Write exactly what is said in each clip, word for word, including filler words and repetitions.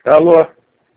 Alô?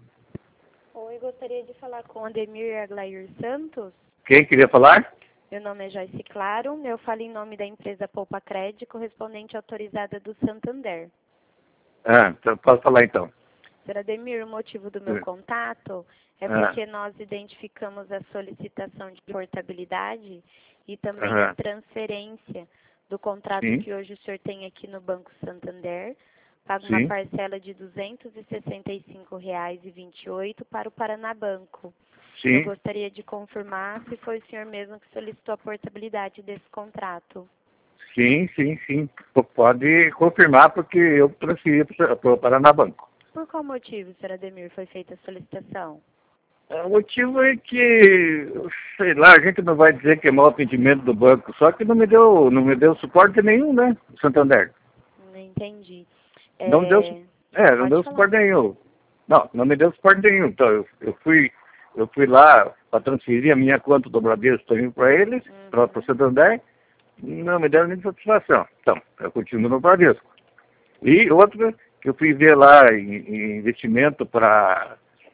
Oi, gostaria de falar com Ademir Aglair Santos. Quem queria falar? Meu nome é Joyce Claro, eu falo em nome da empresa Poupa Crédito, correspondente autorizada do Santander. Ah, então posso falar então. senhor Ademir, o motivo do meu Sim. contato é Ah. porque nós identificamos a solicitação de portabilidade e também Aham. a transferência do contrato Sim. que hoje o senhor tem aqui no Banco Santander. Paga uma Sim. parcela de duzentos e sessenta e cinco reais e vinte e oito centavos para o Paranabanco. Eu Sim. gostaria de confirmar se foi o senhor mesmo que solicitou a portabilidade desse contrato. Sim, sim, sim. P- Pode confirmar porque eu transferi para o Paranabanco. Por qual motivo, senhor Ademir, foi feita a solicitação? É, O motivo é que, sei lá, a gente não vai dizer que é mau atendimento do banco, só que não me deu, não me deu suporte nenhum, né, Santander. Não entendi. Não deu, su- É, é, não pode deu falar. suporte nenhum. Não, não me deu suporte nenhum. Então, eu, eu fui, eu fui lá para transferir a minha conta do Bradesco para eles, para o Uhum. Santander, não me deram nem satisfação. Então, eu continuo no Bradesco. E outra, que eu fui ver lá em, em investimento para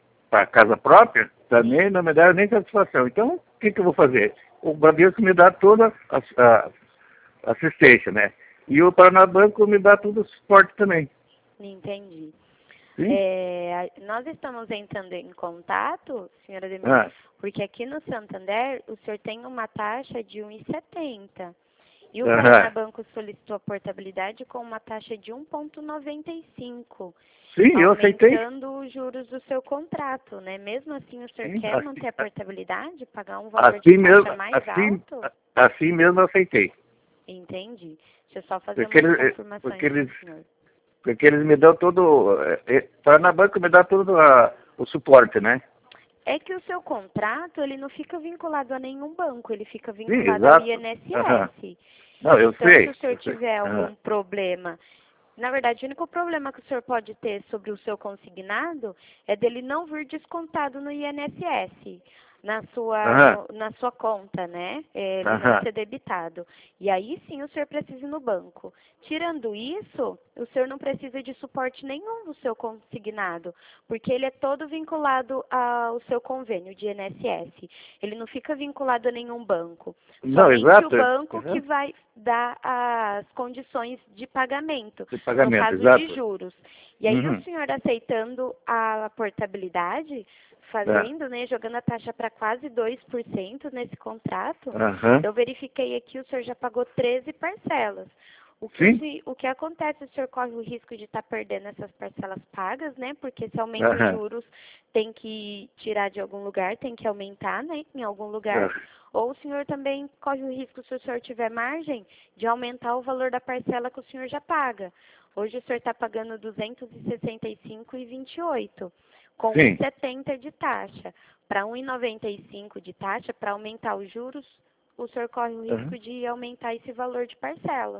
casa própria, também não me deram nem satisfação. Então, o que, que eu vou fazer? O Bradesco me dá toda a, a assistência, né? E o Paranabanco me dá todo o suporte também. Entendi. Sim? É, a- nós estamos entrando em contato, senhor Ademir, Ah, porque aqui no Santander o senhor tem uma taxa de um vírgula setenta. E o aham. Paranabanco solicitou a portabilidade com uma taxa de um vírgula noventa e cinco, Sim, eu aceitei. aumentando os juros do seu contrato, né? Mesmo assim, o senhor Sim, quer assim, manter a portabilidade, pagar um valor de assim taxa mesmo, mais assim, alto? assim mesmo eu aceitei. Entendi. Deixa eu só fazer Porque umas eles, eh, confirmações porque com eles, o senhor. porque eles me dão todo, eh, eh, Paranabanco me dá todo a, o suporte, né? É que o seu contrato, ele não fica vinculado a nenhum banco, ele fica Sim, vinculado ao exato. Aham. I N S S. Não, eu Então, se sei, o senhor eu sei. tiver Aham. algum problema, na verdade, o único problema que o senhor pode ter sobre o seu consignado é dele não vir descontado no I N S S, na sua, Aham. no- na sua conta, né? É, ele não Aham. ser debitado. E aí sim o senhor precisa ir no banco. Tirando isso, o senhor não precisa de suporte nenhum do seu consignado, porque ele é todo vinculado ao seu convênio de I N S S. Ele não fica vinculado a nenhum banco. Não, Somente o exato. banco que Aham. vai dar as condições de pagamento, De no pagamento, caso de exato. juros. E aí o Uhum. senhor aceitando a portabilidade, É. fazendo, né, jogando a taxa para quase dois por cento nesse contrato, Aham. eu verifiquei aqui, o senhor já pagou treze parcelas. O que, Sim. se- o que acontece, o senhor corre o risco de estar perdendo essas parcelas pagas, né? Porque se aumenta os Aham. juros, tem que tirar de algum lugar, tem que aumentar, né? Em algum lugar. Aham. Ou o senhor também corre o risco, se o senhor tiver margem, de aumentar o valor da parcela que o senhor já paga. Hoje o senhor está pagando duzentos e sessenta e cinco reais e vinte e oito centavos, com Sim. um vírgula setenta de taxa. Para um vírgula noventa e cinco de taxa, para aumentar os juros, o senhor corre o Aham. risco de aumentar esse valor de parcela.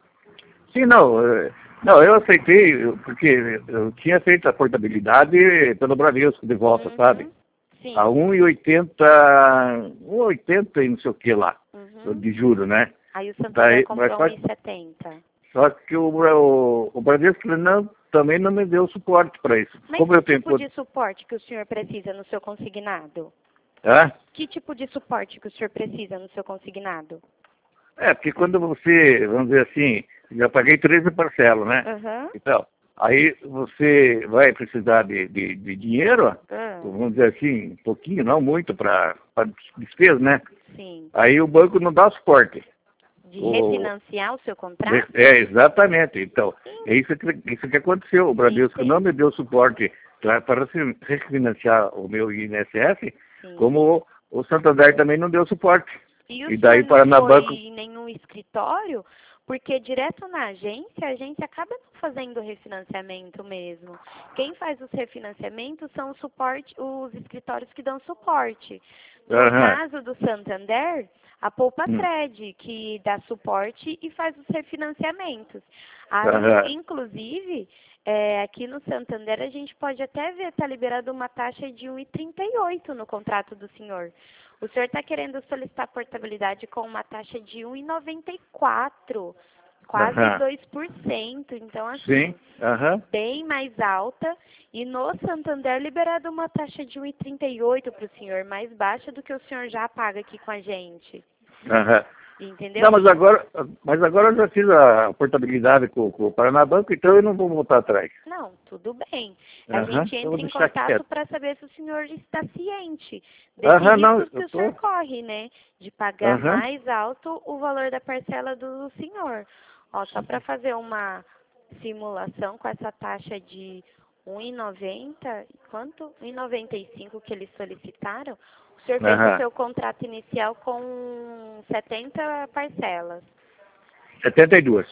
Sim, não, eh, não, eu aceitei, eu- porque eu tinha feito a portabilidade pelo Bradesco de volta, sabe? Uhum. A Sim. um e oitenta, um e oitenta e não sei o que lá, Uhum. de juro, né? Aí o Santander Daí, mas comprou só, um vírgula setenta. só que o, o, o Bradesco não, também não me deu suporte para isso. Mas Como eu que tenho... tipo pod- de suporte que o senhor precisa no seu consignado? Hã? Que tipo de suporte que o senhor precisa no seu consignado? É, porque quando você, vamos dizer assim, já paguei treze parcelas, né? Aham. Então, aí você vai precisar de, de, de dinheiro, Ah, vamos dizer assim, um pouquinho, não muito, para despesa, né? sim. Aí o banco não dá suporte. De O, refinanciar o seu contrato? é, exatamente. Então, é isso que, isso que aconteceu. O Bradesco não me Entendi. deu suporte pra- para se- refinanciar o meu I N S S, Sim. como o, o Santander também não deu suporte. E o E senhor daí, não foi Paranabanco... em nenhum escritório? Porque direto na agência, a agência acaba não fazendo refinanciamento mesmo. Quem faz os refinanciamentos são os, suporte, os escritórios que dão suporte. No Aham. caso do Santander, a Poupa Hum. Cred, que dá suporte e faz os refinanciamentos. Aí, Aham. inclusive, é, aqui no Santander, a gente pode até ver, está liberado uma taxa de um vírgula trinta e oito no contrato do senhor. O senhor está querendo solicitar portabilidade com uma taxa de um vírgula noventa e quatro. quase Aham. dois por cento. Então, assim, Sim. Aham. bem mais alta. E no Santander liberado uma taxa de um vírgula trinta e oito para o senhor, mais baixa do que o senhor já paga aqui com a gente. Aham. Entendeu? Não, mas agora, mas agora eu já fiz a portabilidade com, com o Paranabanco, então eu não vou voltar atrás. Não, tudo bem. A Aham. gente Eu vou entra em deixar contato quieto. para saber se o senhor está ciente desses Aham, não, riscos que eu o senhor tô. corre, né? De pagar Aham. mais alto o valor da parcela do senhor. Ó, só para fazer uma simulação com essa taxa de um vírgula noventa, quanto? um vírgula noventa e cinco que eles solicitaram. O senhor fez o Aham. seu contrato inicial com setenta parcelas. setenta e duas.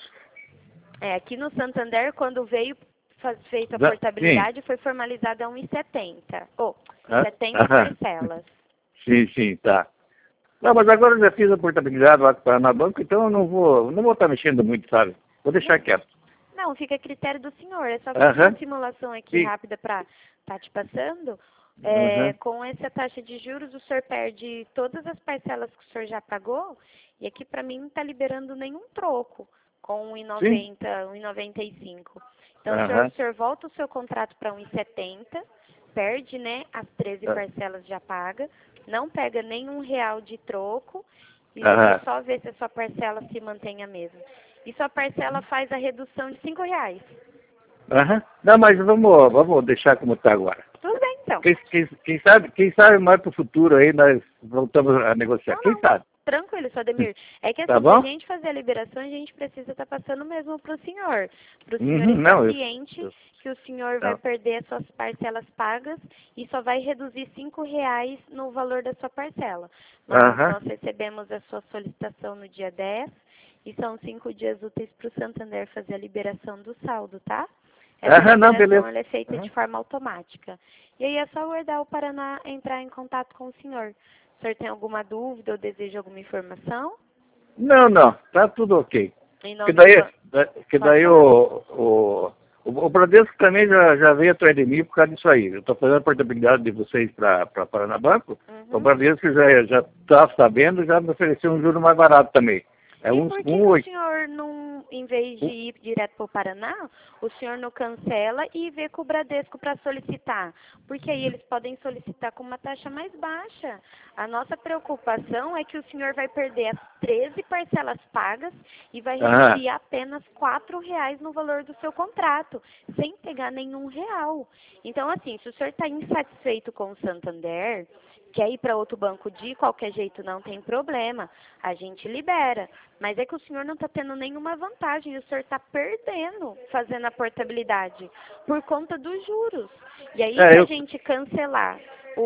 É, aqui no Santander, quando veio faz, feita a Da- portabilidade, foi formalizada a um vírgula setenta. Ou, Hã? setenta Aham. parcelas. Sim, sim, tá. Não, mas agora eu já fiz a portabilidade lá com o Paranabanco, então eu não vou, não vou estar mexendo muito, sabe? Vou deixar quieto. Não, fica a critério do senhor. É só fazer Aham. uma simulação aqui Sim. rápida para estar te passando. É, Aham. com essa taxa de juros, o senhor perde todas as parcelas que o senhor já pagou. E aqui, para mim, não está liberando nenhum troco com um vírgula noventa, um vírgula noventa e cinco. Então, o senhor, Aham. o senhor volta o seu contrato para um vírgula setenta, perde, né, as treze Ah. parcelas já pagas, não pega nenhum real de troco e Aham. vai só ver se a sua parcela se mantém a mesma. E sua parcela faz a redução de cinco reais. Aham. Não, mas vamos, vamos deixar como está agora. Tudo bem, então. Quem, quem, quem sabe, quem sabe mais para o futuro aí nós voltamos a negociar. Não, Quem não. sabe? Tranquilo, só Ademir. É que assim, Tá pra bom? gente fazer a liberação, a gente precisa estar passando mesmo pro senhor. Pro senhor Uhum, estar não, eu- ciente eu- que o senhor vai Não. perder as suas parcelas pagas e só vai reduzir cinco reais no valor da sua parcela. Mas Aham. nós recebemos a sua solicitação no dia dez e são cinco dias úteis para o Santander fazer a liberação do saldo, tá? Essa Aham, não, liberação beleza. ela é feita Aham. de forma automática. E aí é só aguardar o Paraná entrar em contato com o senhor. O senhor tem alguma dúvida ou deseja alguma informação? Não, não, tá tudo ok. Em Que nome daí, do... da- que Pode daí falar. o, o, o, o Bradesco também já, já veio atrás de mim por causa disso aí. Eu estou fazendo a portabilidade de vocês para Paranabanco. O Uhum. Bradesco já já está sabendo, já me ofereceu um juro mais barato também. É E um, por que, um que o oito. senhor não, em vez de ir direto para o Paraná, o senhor não cancela e vê com o Bradesco para solicitar? Porque aí eles podem solicitar com uma taxa mais baixa. A nossa preocupação é que o senhor vai perder as treze parcelas pagas e vai Aham. reduzir apenas quatro reais no valor do seu contrato, sem pegar nenhum real. Então, assim, se o senhor está insatisfeito com o Santander, quer ir para outro banco de qualquer jeito, não tem problema. A gente libera. Mas é que o senhor não está tendo nenhuma vantagem. E o senhor está perdendo fazendo a portabilidade por conta dos juros. E aí, É, se a eu- gente cancelar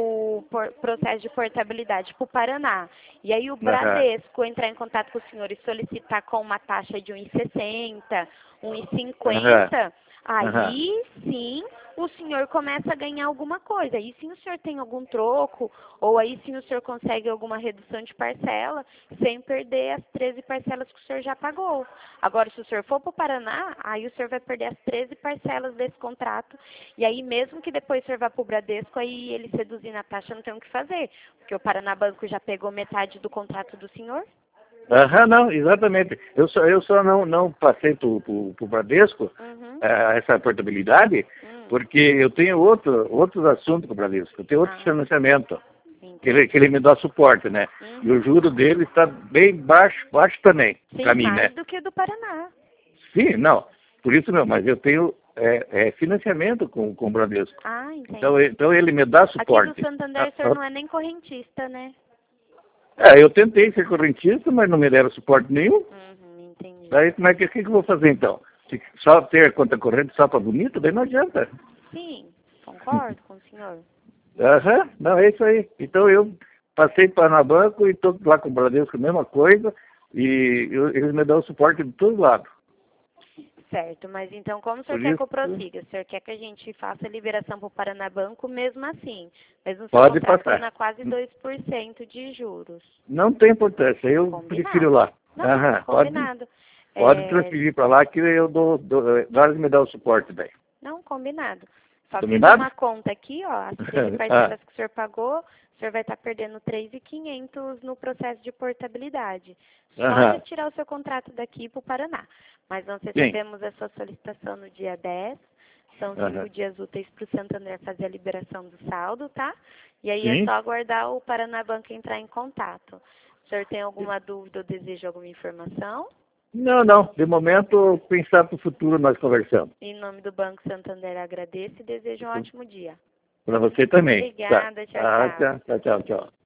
o por- processo de portabilidade para o Paraná, e aí o Aham. Bradesco entrar em contato com o senhor e solicitar com uma taxa de um vírgula sessenta, um vírgula cinquenta, aí sim o senhor começa a ganhar alguma coisa. Aí sim o senhor tem algum troco, ou aí sim o senhor consegue alguma redução de parcela, sem perder as treze parcelas que o senhor já pagou. Agora, se o senhor for para o Paraná, aí o senhor vai perder as treze parcelas desse contrato, e aí mesmo que depois o senhor vá para o Bradesco, aí eles reduzirem a taxa, não tem o que fazer, porque o Paraná Banco já pegou metade do contrato do senhor. Aham, não, exatamente. Eu só, eu só não, não passei para o Bradesco Uhum. eh, essa portabilidade, Hum. porque eu tenho outro, outros assuntos com o Bradesco. Eu tenho outro Ah. financiamento, que Entendi. ele, que ele me dá suporte, né? Uhum. E o juro dele está bem baixo, baixo também, Sim, para mim, mais né? do que o do Paraná. Sim, não, por isso não, mas eu tenho é, é, financiamento com, com o Bradesco. Ah, entendi. Então, ele- então ele me dá Aqui suporte. do Santander o senhor não é nem correntista, né? É, eu tentei ser correntista, mas não me deram suporte nenhum. Uhum, entendi. Daí como é que, que, que eu vou fazer então? Se só ter conta corrente só para bonito, daí não adianta. Sim, concordo com o senhor. Aham, não, é isso aí. Então eu passei para na banco e estou lá com o Bradesco, a mesma coisa, e eu- eles me dão suporte de todos lados. Certo, mas então como o senhor Por quer isso- que eu prossiga? O senhor quer que a gente faça a liberação para o Paraná Banco mesmo assim? Mesmo o seu Pode contrato passar. tendo a quase dois por cento de juros. Não tem importância, eu Combinado. prefiro lá. Não, Aham, pode, combinado. pode É, transferir para lá que eu dou, dou, lá eles me dão o suporte daí. Não, combinado. Só que Combinado? uma conta aqui, ó, as treze parcelas que o senhor pagou, o senhor vai estar perdendo três mil e quinhentos no processo de portabilidade. Só Aham. de tirar o seu contrato daqui para o Paraná. Mas nós Sim. recebemos a sua solicitação no dia dez. São cinco Aham. dias úteis para o Santander fazer a liberação do saldo, tá? E aí Sim. é só aguardar o Paraná Banco entrar em contato. O senhor tem alguma dúvida ou deseja alguma informação? Não, não. De momento, pensar para o futuro nós conversamos. Em nome do Banco Santander, agradeço e desejo um ótimo dia. Para você também. Obrigada, tchau, Tá. tchau. Tchau, tchau, tchau.